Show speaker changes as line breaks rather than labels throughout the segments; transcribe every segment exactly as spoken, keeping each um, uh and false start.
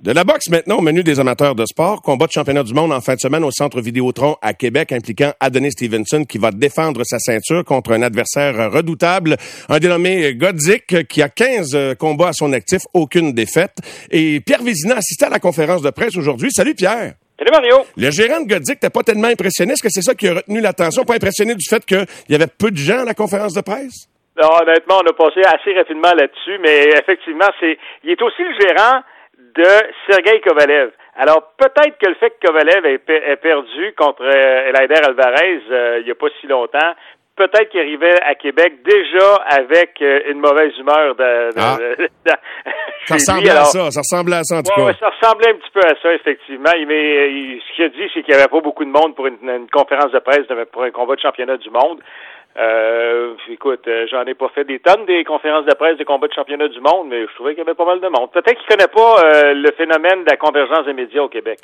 De la boxe maintenant au menu des amateurs de sport. Combat de championnat du monde en fin de semaine au Centre Vidéotron à Québec impliquant Adonis Stevenson qui va défendre sa ceinture contre un adversaire redoutable, un dénommé Godzik qui a quinze combats à son actif, aucune défaite. Et Pierre Vézina assistait à la conférence de presse aujourd'hui. Salut Pierre!
Salut Mario!
Le gérant de Godzik n'était pas tellement impressionné. Est-ce que c'est ça qui a retenu l'attention? Pas impressionné du fait qu'il y avait peu de gens à la conférence de presse?
Non, honnêtement, on a passé assez rapidement là-dessus, mais effectivement, c'est il est aussi le gérant de Sergei Kovalev. Alors, peut-être que le fait que Kovalev ait, ait perdu contre euh, Eleider Alvarez euh, il n'y a pas si longtemps, peut-être qu'il arrivait à Québec déjà avec euh, une mauvaise humeur. De, de,
ah.
de, de,
ça ressemblait à ça, ça ressemblait à ça en tout
ouais,
cas.
Ouais, ça ressemblait un petit peu à ça, effectivement. Mais il, ce qu'il a dit, c'est qu'il n'y avait pas beaucoup de monde pour une, une conférence de presse de, pour un combat de championnat du monde. Euh, écoute, euh, j'en ai pas fait des tonnes des conférences de presse des combats de championnat du monde, mais je trouvais qu'il y avait pas mal de monde. Peut-être qu'il connaît pas euh, le phénomène de la convergence des médias au Québec.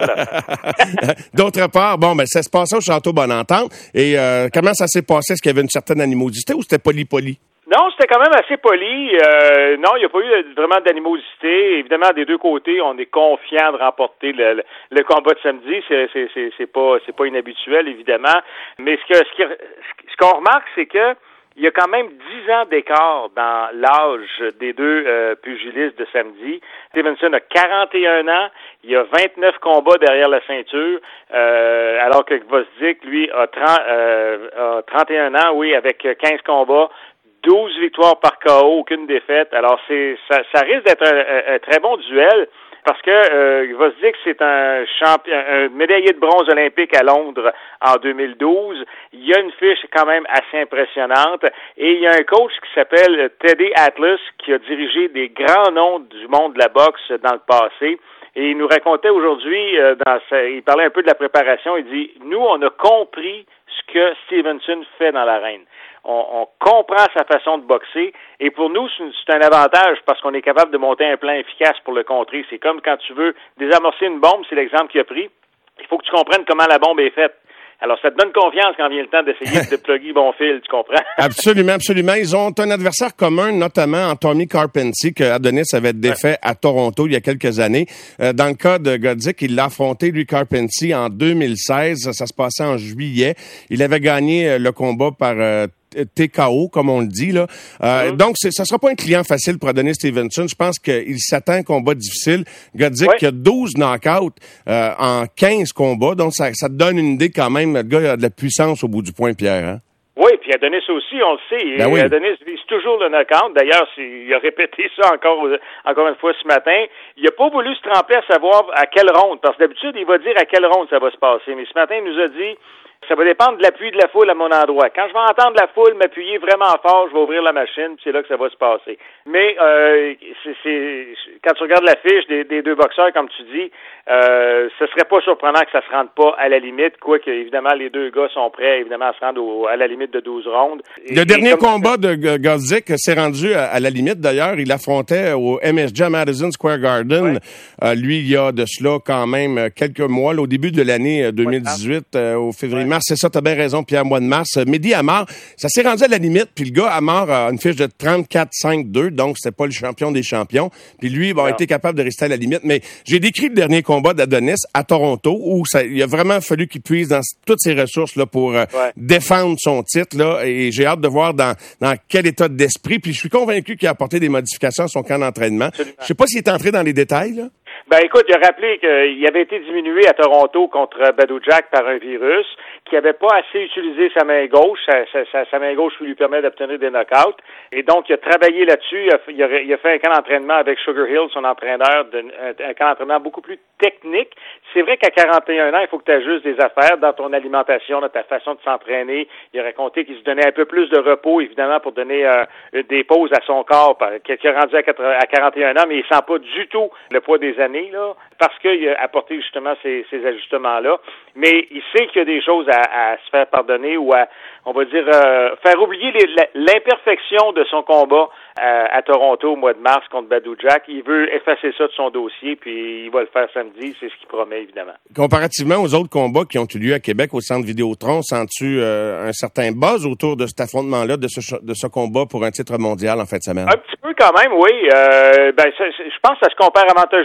D'autre part, bon, ben ça se passait au Château Bonentente. Et euh, comment ça s'est passé? Est-ce qu'il y avait une certaine animosité ou c'était poli-poli?
Non, c'était quand même assez poli. Euh, non, il n'y a pas eu vraiment d'animosité. Évidemment, des deux côtés, on est confiant de remporter le, le, le combat de samedi. C'est, c'est, c'est, c'est pas, c'est pas inhabituel, évidemment. Mais ce que, ce, qui, ce qu'on remarque, c'est que il y a quand même dix ans d'écart dans l'âge des deux euh, pugilistes de samedi. Stevenson a quarante et un ans. Il a vingt-neuf combats derrière la ceinture, euh, alors que Gvozdyk, lui, a, trente, euh, a trente et un ans, oui, avec quinze combats. douze victoires par K O, aucune défaite. Alors, c'est ça, ça risque d'être un, un, un très bon duel parce que euh, Gvozdyk, c'est un champion, un médaillé de bronze olympique à Londres en deux mille douze. Il y a une fiche quand même assez impressionnante et il y a un coach qui s'appelle Teddy Atlas qui a dirigé des grands noms du monde de la boxe dans le passé. Et il nous racontait aujourd'hui, euh, dans sa, il parlait un peu de la préparation, il dit « Nous, on a compris ce que Stevenson fait dans l'arène. On, on comprend sa façon de boxer et pour nous, c'est, une, c'est un avantage parce qu'on est capable de monter un plan efficace pour le contrer. C'est comme quand tu veux désamorcer une bombe, c'est l'exemple qu'il a pris. Il faut que tu comprennes comment la bombe est faite. Alors, ça te donne confiance quand vient le temps d'essayer de dépluguer bon fil, tu comprends?
Absolument, absolument. Ils ont un adversaire commun, notamment en Tommy Karpency, que Adonis avait défait ouais. à Toronto il y a quelques années. Euh, dans le cas de Godzik, il l'a affronté, lui, Karpency, en deux mille seize. Ça se passait en juillet. Il avait gagné le combat par euh, T K O, comme on le dit, là. Euh, mm-hmm. Donc, c'est, ça sera pas un client facile pour Adonis Stevenson. Je pense qu'il s'attend à un combat difficile. Godzik, ouais. qui a douze knockouts euh, en quinze combats. Donc, ça, ça te donne une idée quand même. Le gars a de la puissance au bout du poing, Pierre, hein?
Oui, puis Adonis aussi, on le sait. Ben oui. Adonis vise toujours le knockout. D'ailleurs, il a répété ça encore, encore une fois ce matin. Il n'a pas voulu se tremper à savoir à quelle ronde. Parce que d'habitude, il va dire à quelle ronde ça va se passer. Mais ce matin, il nous a dit... Ça va dépendre de l'appui de la foule à mon endroit. Quand je vais entendre la foule m'appuyer vraiment fort, je vais ouvrir la machine, puis c'est là que ça va se passer. Mais euh, c'est, c'est quand tu regardes la fiche des, des deux boxeurs, comme tu dis, euh, ce serait pas surprenant que ça se rende pas à la limite, quoique évidemment les deux gars sont prêts évidemment à se rendre au, à la limite de douze rondes. Et,
le dernier
comme...
combat de Godzik s'est rendu à, à la limite. D'ailleurs, il affrontait au M S G à Madison Square Garden. Ouais. Euh, lui, il y a de cela quand même quelques mois, là, au début de l'année deux mille dix-huit, euh, au février. Ouais. Mars, c'est ça, t'as bien raison, Pierre, mois de mars. Mehdi Amar, ça s'est rendu à la limite, puis le gars, Amar, a une fiche de trente-quatre cinq deux, donc c'était pas le champion des champions. Puis lui, bon, a été capable de rester à la limite. Mais j'ai décrit le dernier combat d'Adonis à Toronto, où ça, il a vraiment fallu qu'il puise dans toutes ses ressources là pour euh, ouais. défendre son titre, là, et j'ai hâte de voir dans, dans quel état d'esprit. Puis je suis convaincu qu'il a apporté des modifications à son camp d'entraînement. Absolument. Je sais pas s'il est entré dans les détails, là.
Ben écoute, il a rappelé qu'il avait été diminué à Toronto contre Badou Jack par un virus, qui n'avait pas assez utilisé sa main gauche. Sa, sa, sa main gauche lui permet d'obtenir des knockouts. Et donc, il a travaillé là-dessus. Il a, il a, il a fait un camp d'entraînement avec Sugar Hill, son entraîneur, de, un, un camp d'entraînement beaucoup plus technique. C'est vrai qu'à quarante et un ans, il faut que tu ajustes des affaires dans ton alimentation, dans ta façon de s'entraîner. Il a raconté qu'il se donnait un peu plus de repos, évidemment, pour donner euh, des pauses à son corps, qui a rendu à quarante et un ans, mais il sent pas du tout le poids des années, là, parce qu'il a apporté justement ces, ces ajustements-là. Mais il sait qu'il y a des choses à, à se faire pardonner ou à, on va dire, euh, faire oublier les, l'imperfection de son combat à, à Toronto au mois de mars contre Badou Jack. Il veut effacer ça de son dossier, puis il va le faire samedi, c'est ce qu'il promet, évidemment.
Comparativement aux autres combats qui ont eu lieu à Québec au Centre Vidéotron, sens-tu euh, un certain buzz autour de cet affrontement-là, de ce, de ce combat pour un titre mondial en fin de semaine?
Un petit peu quand même, oui. Euh, ben, ça, je pense que ça se compare avantageusement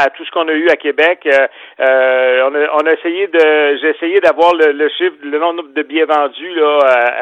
à tout ce qu'on a eu à Québec. Euh, euh, on, a, on a essayé de, j'ai essayé d'avoir le, le chiffre, le nombre de billets vendus là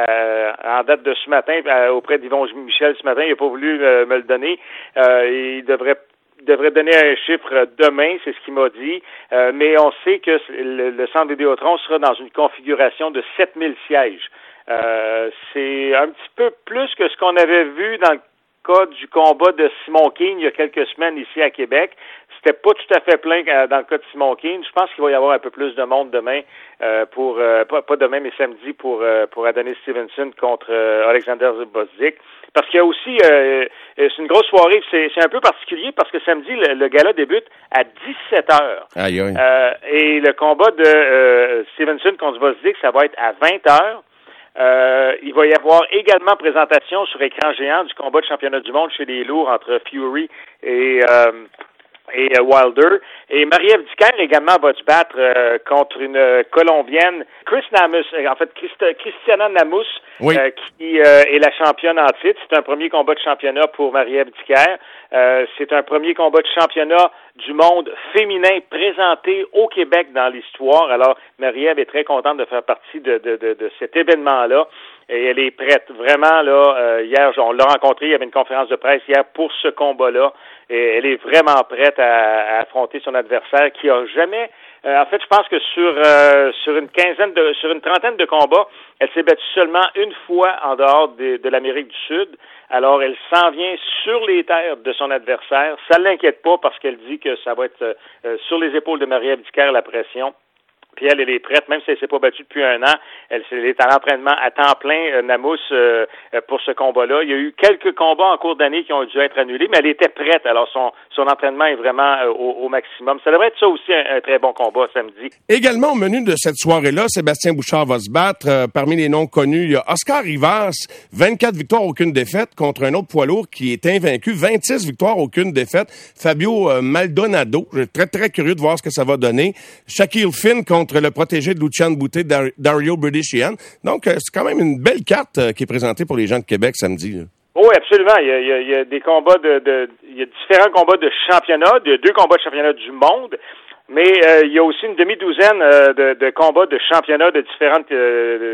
à, à, en date de ce matin à, auprès d'Yvon Michel ce matin. Il n'a pas voulu euh, me le donner. Euh, il devrait devrait donner un chiffre demain, c'est ce qu'il m'a dit, euh, mais on sait que le, le centre Vidéotron sera dans une configuration de sept mille sièges. Euh, c'est un petit peu plus que ce qu'on avait vu dans le cas du combat de Simon King il y a quelques semaines ici à Québec. C'était pas tout à fait plein dans le cas de Simon King. Je pense qu'il va y avoir un peu plus de monde demain euh, pour euh, pas, pas demain mais samedi pour euh, pour Adonis Stevenson contre euh, Alexander Gvozdyk. Parce qu'il y a aussi euh, c'est une grosse soirée. C'est, c'est un peu particulier parce que samedi le, le gala débute à dix-sept heures.
Aïe, aïe.
Euh, et le combat de euh, Stevenson contre Gvozdyk, ça va être à vingt heures. Euh, il va y avoir également présentation sur écran géant du combat de championnat du monde chez les lourds entre Fury et euh, et euh, Wilder. Et Marie-Ève Dicker également va se battre euh, contre une euh, Colombienne, Chris Namus, euh, en fait Christ, Christiana Namus, oui. euh, qui euh, est la championne en titre. C'est un premier combat de championnat pour Marie-Ève Dicker. Euh, c'est un premier combat de championnat du monde féminin présenté au Québec dans l'histoire. Alors, Marie-Ève est très contente de faire partie de, de, de, de cet événement-là. Et elle est prête. Vraiment, là, euh, hier, on l'a rencontrée, il y avait une conférence de presse hier pour ce combat-là. Et elle est vraiment prête à, à affronter son adversaire qui a jamais... Euh, en fait, je pense que sur euh, sur une quinzaine de... sur une trentaine de combats, elle s'est battue seulement une fois en dehors de, de l'Amérique du Sud. Alors, elle s'en vient sur les terres de son adversaire. Ça ne l'inquiète pas parce qu'elle dit que ça va être euh, sur les épaules de Marie-Ève Dicker la pression. Puis elle, elle est prête, même si elle ne s'est pas battue depuis un an, elle, elle est en entraînement à temps plein, euh, Namus, euh, pour ce combat-là. Il y a eu quelques combats en cours d'année qui ont dû être annulés, mais elle était prête. Alors, son, son entraînement est vraiment euh, au, au maximum. Ça devrait être ça aussi, un, un très bon combat samedi.
Également, au menu de cette soirée-là, Sébastien Bouchard va se battre. Euh, parmi les noms connus, il y a Oscar Rivas, vingt-quatre victoires, aucune défaite, contre un autre poids lourd qui est invaincu, vingt-six victoires, aucune défaite. Fabio euh, Maldonado, je suis très, très curieux de voir ce que ça va donner. Shaquille Finn contre le protégé de Lucian Boutet, Dar- Dario Berdyshian. Donc, euh, c'est quand même une belle carte euh, qui est présentée pour les gens de Québec samedi. Là.
Oui, absolument. Il y a, il y a, il y a des combats de, de... Il y a différents combats de championnat, de deux combats de championnat du monde, mais euh, il y a aussi une demi-douzaine euh, de, de combats de championnat de différentes euh,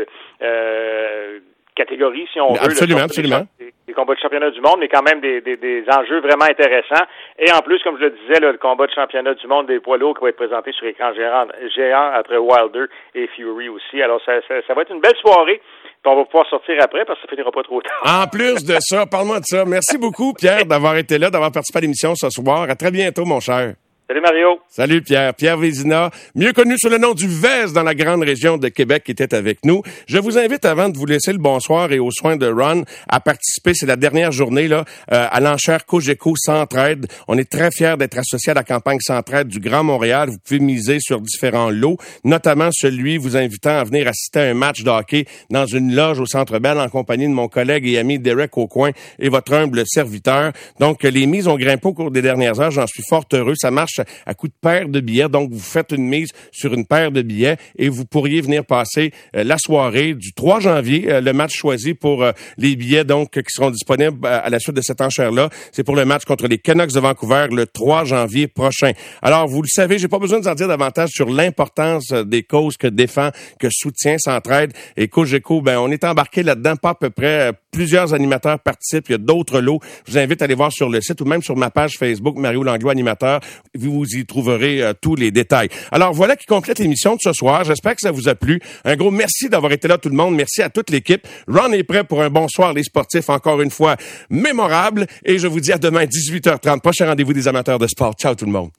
euh, catégories, si on
mais
veut.
Absolument,
là,
absolument.
Des, des combats de championnat du monde, mais quand même des, des, des enjeux vraiment intéressants. Et en plus, comme je le disais, là, le combat de championnat du monde des poids lourds qui va être présenté sur écran géant, géant entre Wilder et Fury aussi. Alors, ça, ça, ça va être une belle soirée. Puis on va pouvoir sortir après parce que ça finira pas trop tard.
En plus de ça, parle-moi de ça. Merci beaucoup, Pierre, d'avoir été là, d'avoir participé à l'émission ce soir. À très bientôt, mon cher.
Salut Mario.
Salut Pierre. Pierre Vézina, mieux connu sous le nom du Vez dans la grande région de Québec, qui était avec nous. Je vous invite, avant de vous laisser le bonsoir et aux soins de Ron, à participer. C'est la dernière journée là euh, à l'enchère Cogeco Centraide. On est très fiers d'être associés à la campagne Centraide du Grand Montréal. Vous pouvez miser sur différents lots, notamment celui vous invitant à venir assister à un match de hockey dans une loge au Centre Bell en compagnie de mon collègue et ami Derek Aucoin et votre humble serviteur. Donc, les mises ont grimpé au cours des dernières heures. J'en suis fort heureux. Ça marche à coup de paire de billets. Donc, vous faites une mise sur une paire de billets et vous pourriez venir passer euh, la soirée du trois janvier. Euh, le match choisi pour euh, les billets donc qui seront disponibles à, à la suite de cette enchère-là, c'est pour le match contre les Canucks de Vancouver le trois janvier prochain. Alors, vous le savez, j'ai pas besoin de vous en dire davantage sur l'importance des causes que défend, que soutient Centraide. Et Cogeco, ben, on est embarqué là-dedans, pas à peu près. Plusieurs animateurs participent. Il y a d'autres lots. Je vous invite à aller voir sur le site ou même sur ma page Facebook, Mario Langlois Animateur. Vous y trouverez euh, tous les détails. Alors, voilà qui complète l'émission de ce soir. J'espère que ça vous a plu. Un gros merci d'avoir été là, tout le monde. Merci à toute l'équipe. Ron est prêt pour un bonsoir, les sportifs, encore une fois, mémorable. Et je vous dis à demain, dix-huit heures trente. Prochain rendez-vous des amateurs de sport. Ciao, tout le monde.